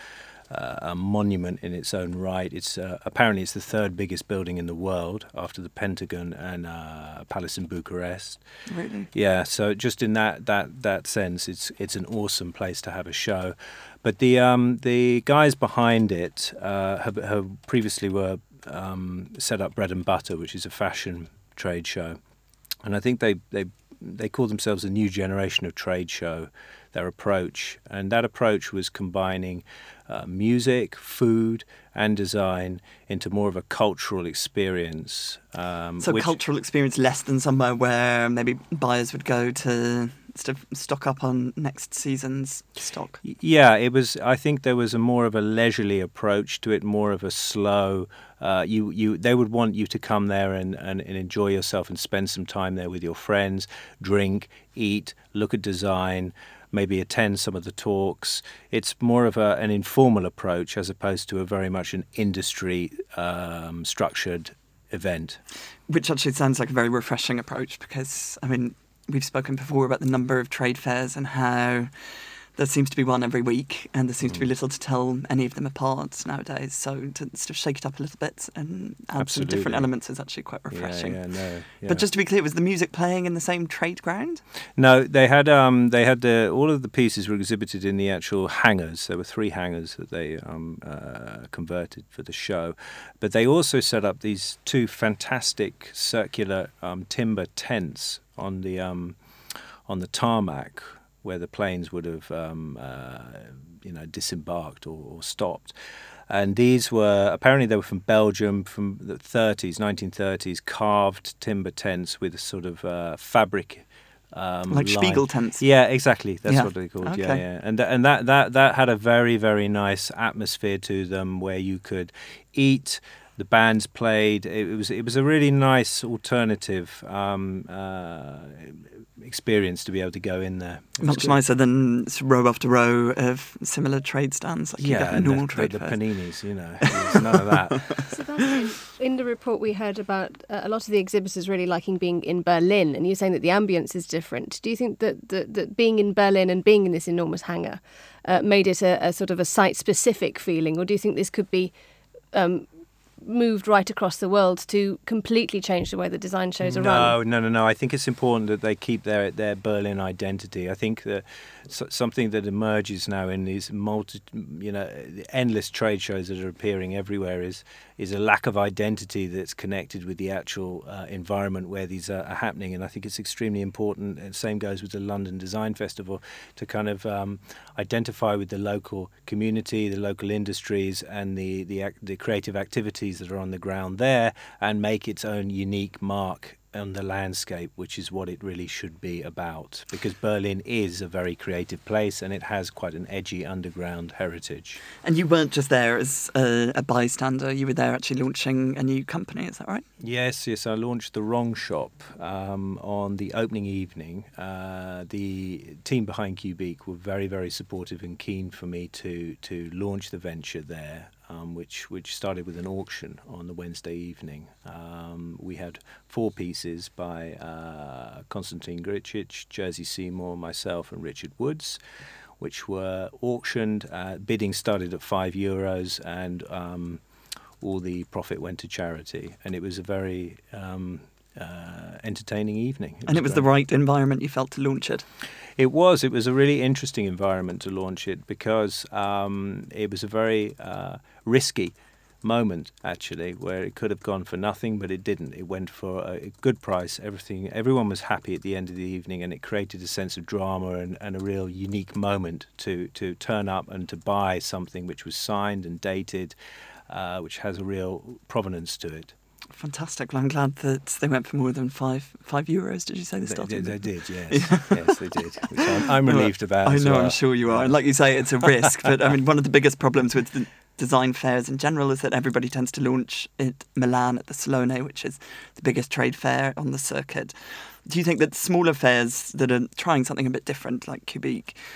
uh, a monument in its own right. It's uh, apparently it's the third biggest building in the world after the Pentagon and uh, Palace in Bucharest. Really? Yeah. So just in that that that sense, it's it's an awesome place to have a show. But the um, the guys behind it uh, have, have previously were um, set up Bread and Butter, which is a fashion trade show, and I think they they they call themselves a new generation of trade show. Their approach, and that approach was combining uh, music, food, and design into more of a cultural experience. Um, so which, cultural experience less than somewhere where maybe buyers would go to sort of stock up on next season's stock. Yeah, it was. I think there was a more of a leisurely approach to it, more of a slow. Uh, you, you, they would want you to come there and, and, and enjoy yourself and spend some time there with your friends, drink, eat, look at design, maybe attend some of the talks. It's more of a, an informal approach as opposed to a very much an industry um, structured event. Which actually sounds like a very refreshing approach because, I mean, we've spoken before about the number of trade fairs and how there seems to be one every week and there seems to be little to tell any of them apart nowadays. So to sort of shake it up a little bit and add Absolutely. some different elements is actually quite refreshing. Yeah, yeah, no, yeah. But just to be clear, was the music playing in the same trade ground? No, they had um, they had the, all of the pieces were exhibited in the actual hangars. There were three hangars that they um, uh, converted for the show. But they also set up these two fantastic circular um, timber tents on the um, on the tarmac, where the planes would have, um, uh, you know, disembarked or, or stopped. And these were, apparently they were from Belgium, from the thirties, nineteen thirties, carved timber tents with a sort of uh, fabric um, like line. Spiegel tents. Yeah, exactly. That's yeah. what they're called. Okay. Yeah, yeah. And, th- and that, that, that had a very, very nice atmosphere to them where you could eat. The bands played. It was it was a really nice alternative um, uh, experience to be able to go in there. Much good. Nicer than row after row of similar trade stands like yeah, you get in normal the, trade the, the fairs. paninis, you know, there's none of that. Sebastian, in the report we heard about uh, a lot of the exhibitors really liking being in Berlin, and you're saying that the ambience is different. Do you think that, that, that being in Berlin and being in this enormous hangar uh, made it a, a sort of a site-specific feeling, or do you think this could be um, moved right across the world to completely change the way that design shows are no, run? No, no, no. I think it's important that they keep their their Berlin identity. I think that something that emerges now in these multi, you know, endless trade shows that are appearing everywhere is is a lack of identity that's connected with the actual uh, environment where these are, are happening. And I think it's extremely important, and same goes with the London Design Festival, to kind of um, identify with the local community, the local industries, and the, the the creative activities that are on the ground there, and make its own unique mark on the landscape, which is what it really should be about, because Berlin is a very creative place and it has quite an edgy underground heritage. And you weren't just there as a, a bystander, you were there actually launching a new company, is that right? Yes, yes, I launched The Wrong Shop um, on the opening evening. Uh, the team behind Cubique were very, very supportive and keen for me to, to launch the venture there. Um, which which started with an auction on the Wednesday evening. Um, we had four pieces by uh, Konstantin Gricic, Jerzy Seymour, myself, and Richard Woods, which were auctioned. Uh, bidding started at five euros, and um, all the profit went to charity. And it was a very um, uh, entertaining evening. It and it was great. The right environment you felt to launch it? It was. It was a really interesting environment to launch it because um, it was a very uh, risky moment, actually, where it could have gone for nothing, but it didn't. It went for a good price. Everything, everyone was happy at the end of the evening, and it created a sense of drama and, and a real unique moment to, to turn up and to buy something which was signed and dated, uh, which has a real provenance to it. Fantastic. Well, I'm glad that they went for more than five five euros. Did you say they started? They, they did, yes. yes, they did. Which I'm, I'm relieved about. I as know, well. I'm sure you are. And like you say, it's a risk. But I mean, one of the biggest problems with the design fairs in general is that everybody tends to launch at Milan at the Salone, which is the biggest trade fair on the circuit. Do you think that smaller fairs that are trying something a bit different, like Cubique,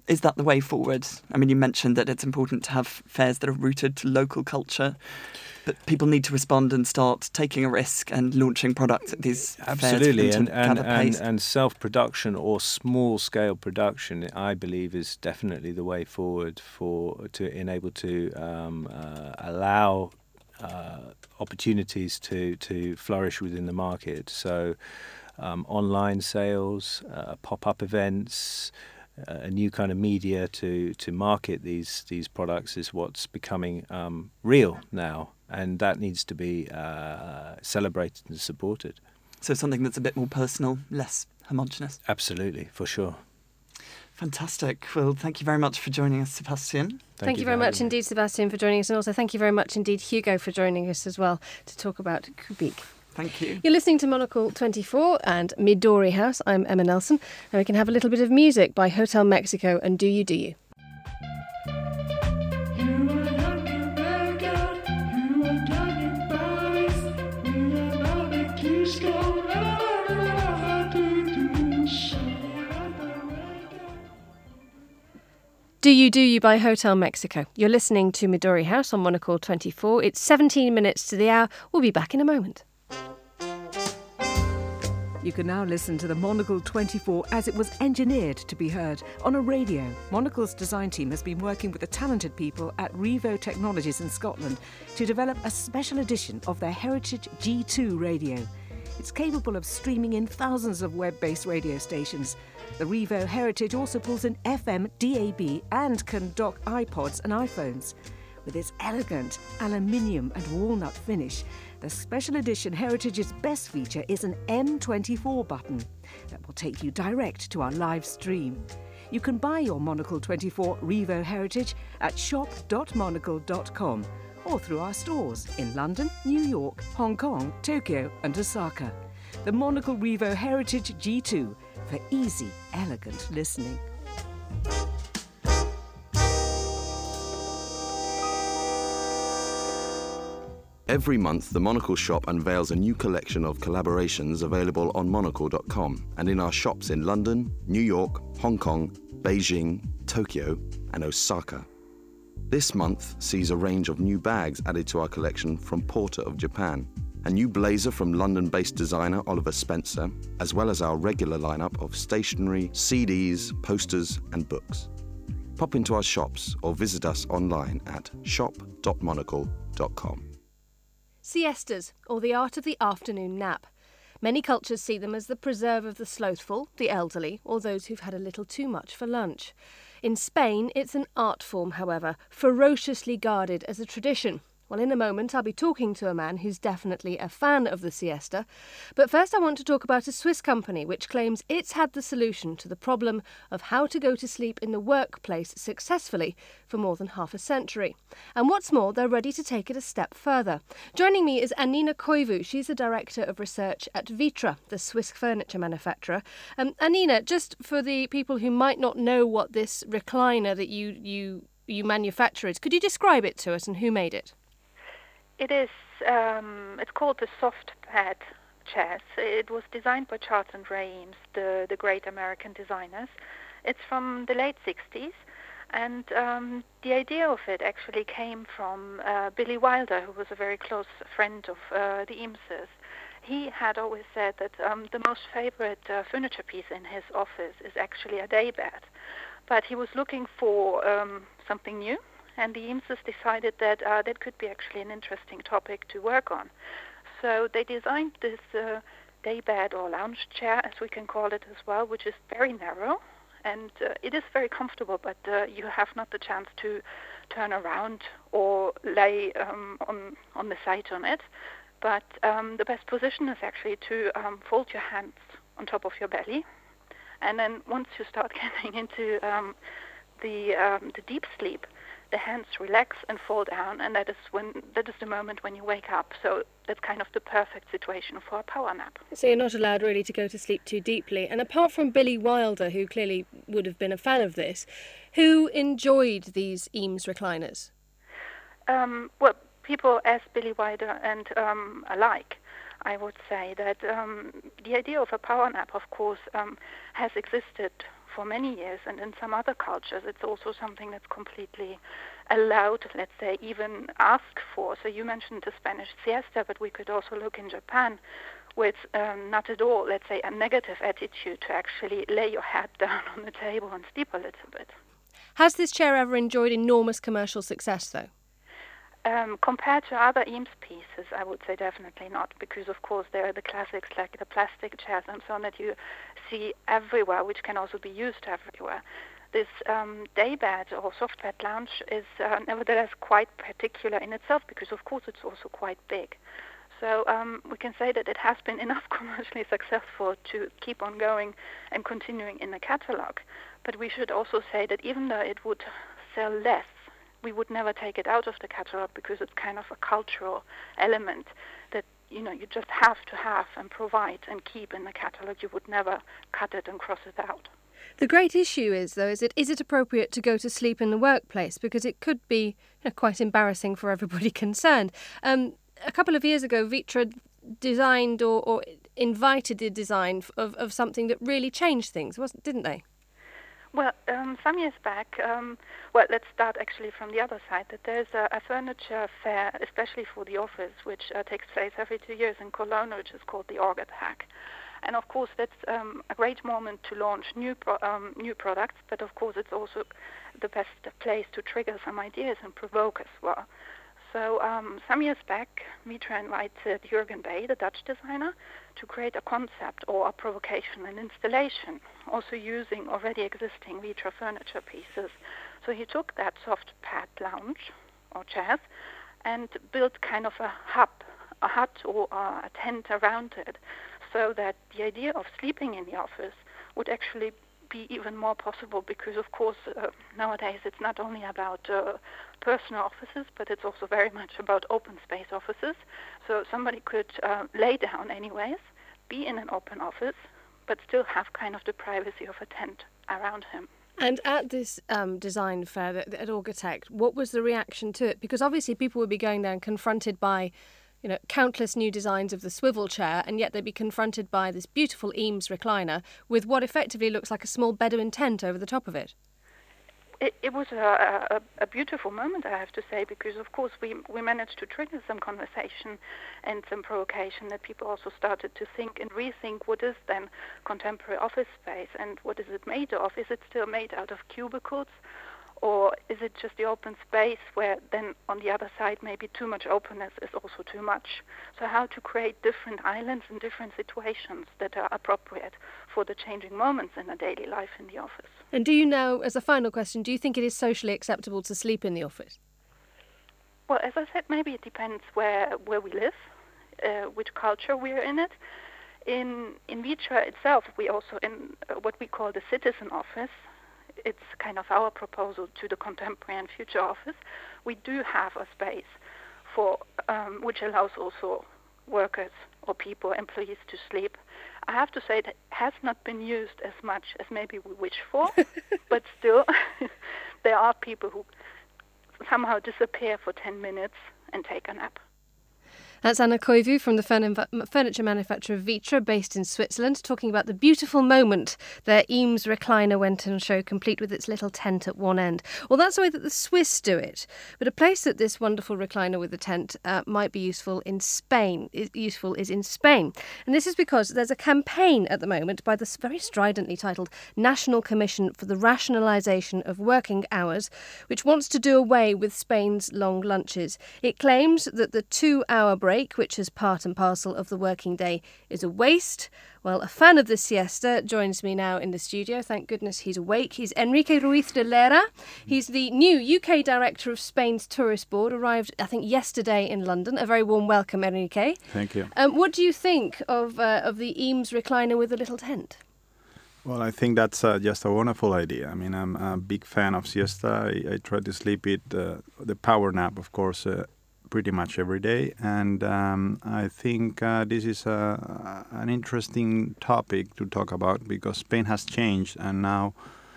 is that the way forward? I mean, you mentioned that it's important to have fairs that are rooted to local culture, but people need to respond and start taking a risk and launching products at these Absolutely, fairs. and and, and, and, and self-production or small-scale production, I believe, is definitely the way forward for to enable to um, uh, allow uh, opportunities to, to flourish within the market. So um, online sales, uh, pop-up events, uh, a new kind of media to, to market these these products is what's becoming um, real now. And that needs to be uh, celebrated and supported. So something that's a bit more personal, less homogenous. Absolutely, for sure. Fantastic. Well, thank you very much for joining us, Sebastian. Thank, thank you very much indeed, Sebastian, for joining us. And also thank you very much indeed, Hugo, for joining us as well to talk about Kubik. Thank you. You're listening to Monocle twenty-four and Midori House. I'm Emma Nelson. And we can have a little bit of music by Hotel Mexico and Do You Do You. Do You Do You by Hotel Mexico. You're listening to Midori House on Monocle twenty-four. It's seventeen minutes to the hour. We'll be back in a moment. You can now listen to the Monocle twenty-four as it was engineered to be heard on a radio. Monocle's design team has been working with the talented people at Revo Technologies in Scotland to develop a special edition of their Heritage G two radio. It's capable of streaming in thousands of web-based radio stations. The Revo Heritage also pulls in F M, D A B and can dock iPods and iPhones. With its elegant aluminium and walnut finish, the special edition Heritage's best feature is an M twenty-four button that will take you direct to our live stream. You can buy your Monocle twenty-four Revo Heritage at shop dot monocle dot com or through our stores in London, New York, Hong Kong, Tokyo and Osaka. The Monocle Revo Heritage G two for easy, elegant listening. Every month, the Monocle shop unveils a new collection of collaborations available on monocle dot com and in our shops in London, New York, Hong Kong, Beijing, Tokyo and Osaka. This month sees a range of new bags added to our collection from Porter of Japan, a new blazer from London-based designer Oliver Spencer, as well as our regular lineup of stationery, C Ds, posters and books. Pop into our shops or visit us online at shop dot monocle dot com. Siestas, or the art of the afternoon nap. Many cultures see them as the preserve of the slothful, the elderly, or those who've had a little too much for lunch. In Spain, it's an art form, however, ferociously guarded as a tradition. Well, in a moment, I'll be talking to a man who's definitely a fan of the siesta. But first, I want to talk about a Swiss company which claims it's had the solution to the problem of how to go to sleep in the workplace successfully for more than half a century. And what's more, they're ready to take it a step further. Joining me is Annina Koivu. She's the Director of Research at Vitra, the Swiss furniture manufacturer. Um, Annina, just for the people who might not know what this recliner that you, you, you manufacture is, could you describe it to us and who made it? It is, um, it's called the soft pad chairs. It was designed by Charles and Ray Eames, the, the great American designers. It's from the late sixties, and um, the idea of it actually came from uh, Billy Wilder, who was a very close friend of uh, the Eameses. He had always said that um, the most favorite uh, furniture piece in his office is actually a daybed, but he was looking for um, something new. And the Eameses decided that uh, that could be actually an interesting topic to work on. So they designed this uh, daybed or lounge chair, as we can call it as well, which is very narrow. And uh, it is very comfortable, but uh, you have not the chance to turn around or lay um, on, on the side on it. But um, the best position is actually to um, fold your hands on top of your belly. And then once you start getting into um, the, um, the deep sleep, the hands relax and fall down, and that is when that is the moment when you wake up. So that's kind of the perfect situation for a power nap. So you're not allowed really to go to sleep too deeply. And apart from Billy Wilder, who clearly would have been a fan of this, who enjoyed these Eames recliners? Um, well, people as Billy Wilder and um, alike. I would say that um, the idea of a power nap, of course, um, has existed for many years, and in some other cultures it's also something that's completely allowed, let's say, even asked for. So you mentioned the Spanish siesta, but we could also look in Japan with um, not at all, let's say, a negative attitude to actually lay your head down on the table and sleep a little bit. Has this chair ever enjoyed enormous commercial success, though? Um, compared to other Eames pieces, I would say definitely not, because of course there are the classics like the plastic chairs and so on that you see everywhere, which can also be used everywhere. This um, daybed or soft bed lounge is uh, nevertheless quite particular in itself, because of course it's also quite big. So um, we can say that it has been enough commercially successful to keep on going and continuing in the catalogue. But we should also say that even though it would sell less, we would never take it out of the catalogue, because it's kind of a cultural element that, you know, you just have to have and provide and keep in the catalogue. You would never cut it and cross it out. The great issue is, though, is it is it appropriate to go to sleep in the workplace? Because it could be, you know, quite embarrassing for everybody concerned. Um, a couple of years ago, Vitra designed or, or invited the design of, of something that really changed things, wasn't didn't they? Well, um, some years back, um, well, let's start actually from the other side, that there's a, a furniture fair, especially for the office, which uh, takes place every two years in Cologne, which is called the Orgatag. And of course, that's um, a great moment to launch new pro- um, new products, but of course, it's also the best place to trigger some ideas and provoke as well. So um, some years back, Vitra invited Jürgen Bay, the Dutch designer, to create a concept or a provocation, an installation, also using already existing Vitra furniture pieces. So he took that soft pad lounge or chairs and built kind of a hub, a hut or a tent around it, so that the idea of sleeping in the office would actually be even more possible, because of course uh, nowadays it's not only about uh, personal offices, but it's also very much about open space offices. So somebody could uh, lay down anyways, be in an open office, but still have kind of the privacy of a tent around him. And at this um, design fair at, at Orgatec, what was the reaction to it? Because obviously people would be going there and confronted by, you know, countless new designs of the swivel chair, and yet they'd be confronted by this beautiful Eames recliner with what effectively looks like a small Bedouin tent over the top of it. It, it was a, a, a beautiful moment, I have to say, because of course we we managed to trigger some conversation and some provocation, that people also started to think and rethink what is then contemporary office space and what is it made of? Is it still made out of cubicles? Or is it just the open space where then on the other side maybe too much openness is also too much? So how to create different islands and different situations that are appropriate for the changing moments in a daily life in the office. And do you know, as a final question, do you think it is socially acceptable to sleep in the office? Well, as I said, maybe it depends where where we live, uh, which culture we're in it. In, in Vitra itself, we also, in uh, what we call the citizen office, it's kind of our proposal to the contemporary and future office. We do have a space for um, which allows also workers or people, employees to sleep. I have to say that has not been used as much as maybe we wish for, but still there are people who somehow disappear for ten minutes and take a nap. That's Anna Koivu from the furniture manufacturer Vitra, based in Switzerland, talking about the beautiful moment their Eames recliner went on show, complete with its little tent at one end. Well, that's the way that the Swiss do it. But a place that this wonderful recliner with the tent uh, might be useful in Spain, is useful is in Spain. And this is because there's a campaign at the moment by the very stridently titled National Commission for the Rationalisation of Working Hours, which wants to do away with Spain's long lunches. It claims that the two-hour break break, which is part and parcel of the working day, is a waste. Well, a fan of the siesta joins me now in the studio. Thank goodness he's awake. He's Enrique Ruiz de Lera. He's the new U K director of Spain's Tourist Board, arrived, I think, yesterday in London. A very warm welcome, Enrique. Thank you. Um, what do you think of uh, of the Eames recliner with a little tent? Well, I think that's uh, just a wonderful idea. I mean, I'm a big fan of siesta. I, I try to sleep it, uh, the power nap, of course, uh, pretty much every day, and um, I think uh, this is a, an interesting topic to talk about, because Spain has changed, and now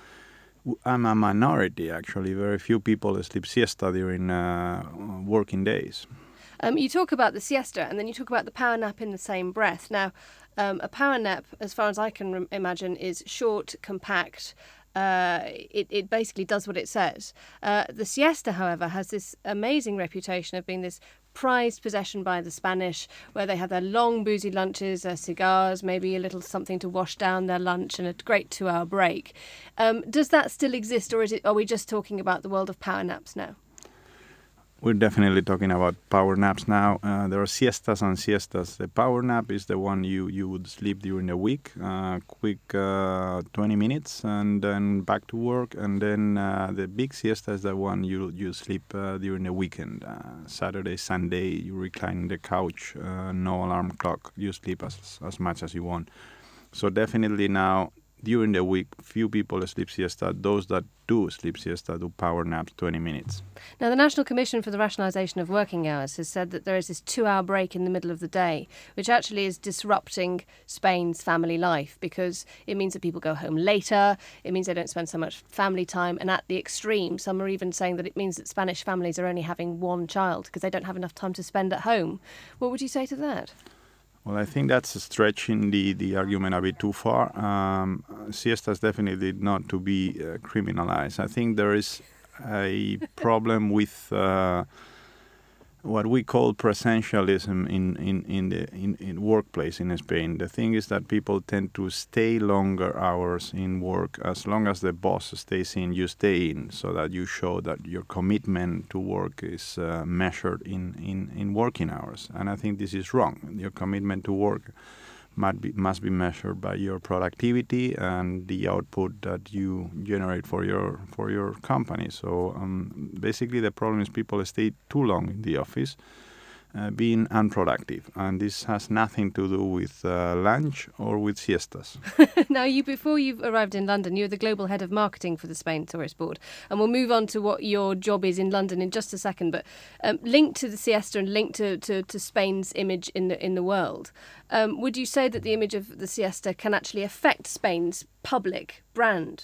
I'm a minority actually. Very few people sleep siesta during uh, working days. Um, you talk about the siesta and then you talk about the power nap in the same breath. Now, Um, a power nap, as far as I can re- imagine, is short, compact. Uh, it, it basically does what it says. Uh, the siesta, however, has this amazing reputation of being this prized possession by the Spanish, where they have their long boozy lunches, their cigars, maybe a little something to wash down their lunch, and a great two-hour break. Um, does that still exist, or is it? Are we just talking about the world of power naps now? We're definitely talking about power naps now. Uh, there are siestas and siestas. The power nap is the one you, you would sleep during the week, uh, quick uh, twenty minutes, and then back to work. And then uh, the big siesta is the one you you sleep uh, during the weekend. Uh, Saturday, Sunday, you recline on the couch, uh, no alarm clock. You sleep as as much as you want. So definitely now, during the week, few people sleep siesta. Those that do sleep siesta do power naps twenty minutes. Now, the National Commission for the Rationalisation of Working Hours has said that there is this two-hour break in the middle of the day, which actually is disrupting Spain's family life because it means that people go home later, it means they don't spend so much family time, and at the extreme, some are even saying that it means that Spanish families are only having one child because they don't have enough time to spend at home. What would you say to that? Well, I think that's stretching the, the argument a bit too far. Um, siestas definitely not to be uh, criminalized. I think there is a problem with uh, what we call presentialism in, in, in the in, in workplace in Spain. The thing is that people tend to stay longer hours in work. As long as the boss stays in, you stay in, so that you show that your commitment to work is uh, measured in, in, in working hours. And I think this is wrong. Your commitment to work must be, must be measured by your productivity and the output that you generate for your for your company. So um, basically the problem is people stay too long in the office, uh, being unproductive. And this has nothing to do with uh, lunch or with siestas. Now, you before you arrived in London, you were the global head of marketing for the Spain Tourist Board. And we'll move on to what your job is in London in just a second. But um, linked to the siesta and linked to, to, to Spain's image in the, in the world, um, would you say that the image of the siesta can actually affect Spain's public brand?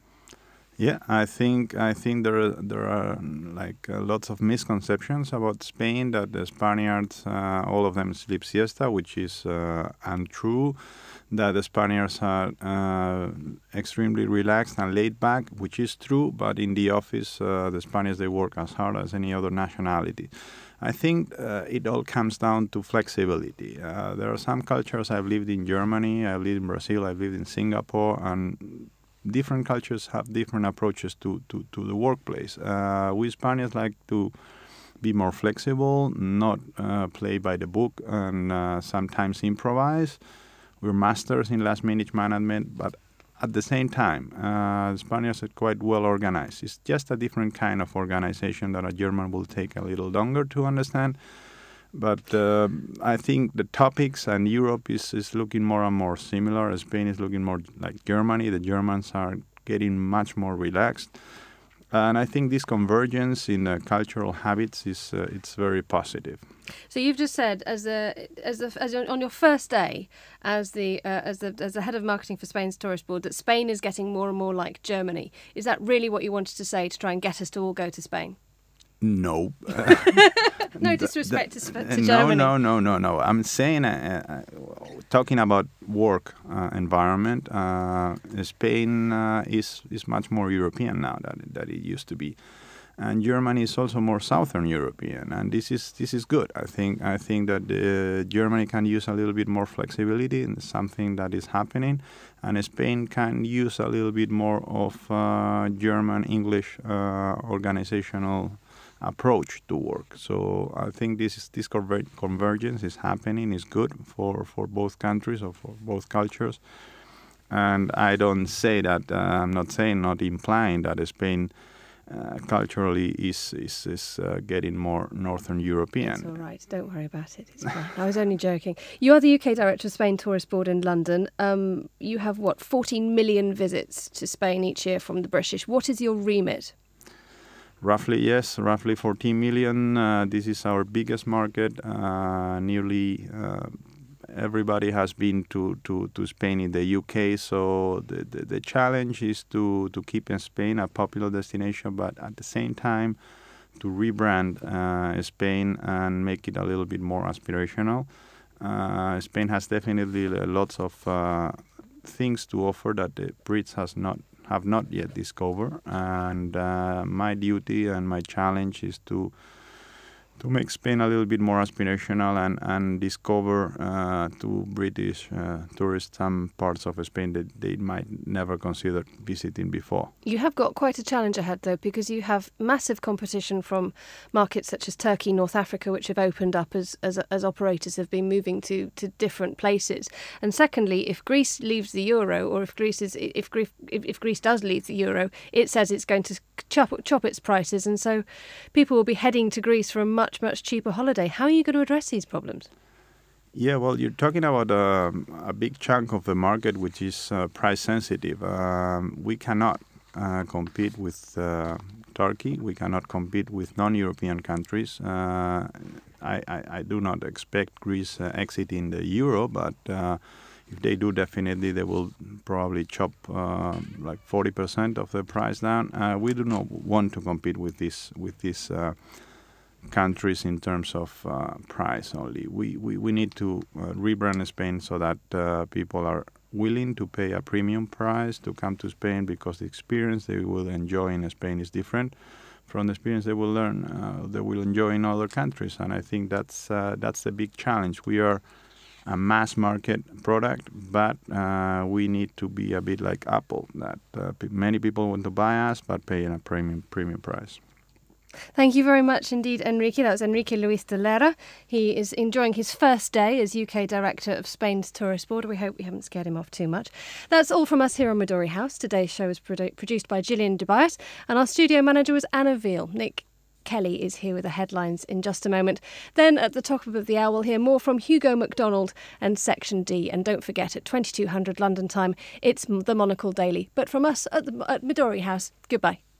Yeah, I think I think there are, there are like uh, lots of misconceptions about Spain, that the Spaniards, uh, all of them sleep siesta, which is uh, untrue. That the Spaniards are uh, extremely relaxed and laid back, which is true. But in the office, uh, the Spaniards, they work as hard as any other nationality. I think uh, it all comes down to flexibility. Uh, there are some cultures. I've lived in Germany, I've lived in Brazil, I've lived in Singapore, and different cultures have different approaches to, to, to the workplace. Uh, we Spaniards like to be more flexible, not uh, play by the book, and uh, sometimes improvise. We're masters in last-minute management, but at the same time, uh, Spaniards are quite well organized. It's just a different kind of organization that a German will take a little longer to understand. But uh, I think the topics and Europe is, is looking more and more similar. Spain is looking more like Germany. The Germans are getting much more relaxed. And I think this convergence in uh, cultural habits is uh, it's very positive. So you've just said, as a as a, as on your first day as the uh, as the as the head of marketing for Spain's Tourist Board, that Spain is getting more and more like Germany. Is that really what you wanted to say to try and get us to all go to Spain? No. No disrespect to, to no, Germany. No, no, no, no. I'm saying, uh, uh, talking about work uh, environment, uh, Spain uh, is is much more European now than, than it used to be. And Germany is also more Southern European, and this is this is good. I think I think that uh, Germany can use a little bit more flexibility in something that is happening, and Spain can use a little bit more of uh, German English uh, organizational approach to work. So I think this is, this conver- convergence is happening. Is good for, for both countries or for both cultures. And I don't say that. Uh, I'm not saying, not implying that Spain uh, culturally is is is uh, getting more Northern European. It's all right. Don't worry about it. It's fine. I was only joking. You are the U K Director of Spain Tourist Board in London. Um, you have, what, fourteen million visits to Spain each year from the British. What is your remit? Roughly, yes, roughly fourteen million. Uh, this is our biggest market. Uh, nearly uh, everybody has been to, to, to Spain in the U K. So the, the, the challenge is to, to keep in Spain a popular destination, but at the same time to rebrand uh, Spain and make it a little bit more aspirational. Uh, Spain has definitely lots of uh, things to offer that the Brits has not have not yet discovered, and uh, my duty and my challenge is to to make Spain a little bit more aspirational and, and discover uh, to British uh, tourists some parts of Spain that they might never consider visiting before. You have got quite a challenge ahead, though, because you have massive competition from markets such as Turkey, North Africa, which have opened up as as, as operators have been moving to, to different places. And secondly, if Greece leaves the euro, or if Greece is if Greece if, if Greece does leave the euro, it says it's going to chop chop its prices, and so people will be heading to Greece for a much much cheaper holiday. How are you going to address these problems? Yeah, well, you're talking about um, a big chunk of the market which is uh, price sensitive. Um, we cannot uh, compete with uh, Turkey. We cannot compete with non-European countries. Uh, I, I, I do not expect Greece uh, exiting the euro, but uh, if they do, definitely they will probably chop uh, like forty percent of the price down. Uh, we do not want to compete with this with this. Uh, countries in terms of uh, price only. We, we, we need to uh, rebrand Spain so that uh, people are willing to pay a premium price to come to Spain, because the experience they will enjoy in Spain is different from the experience they will learn, uh, they will enjoy in other countries. And I think that's uh, that's the big challenge. We are a mass market product, but uh, we need to be a bit like Apple, that uh, many people want to buy us but pay in a premium premium price. Thank you very much indeed, Enrique. That was Enrique Luis de Lara. He is enjoying his first day as U K Director of Spain's Tourist Board. We hope we haven't scared him off too much. That's all from us here on Midori House. Today's show was produ- produced by Gillian Dubias, and our studio manager was Anna Veal. Nick Kelly is here with the headlines in just a moment. Then at the top of the hour, we'll hear more from Hugo MacDonald and Section D. And don't forget, at twenty-two hundred London time, it's the Monocle Daily. But from us at, the, at Midori House, goodbye.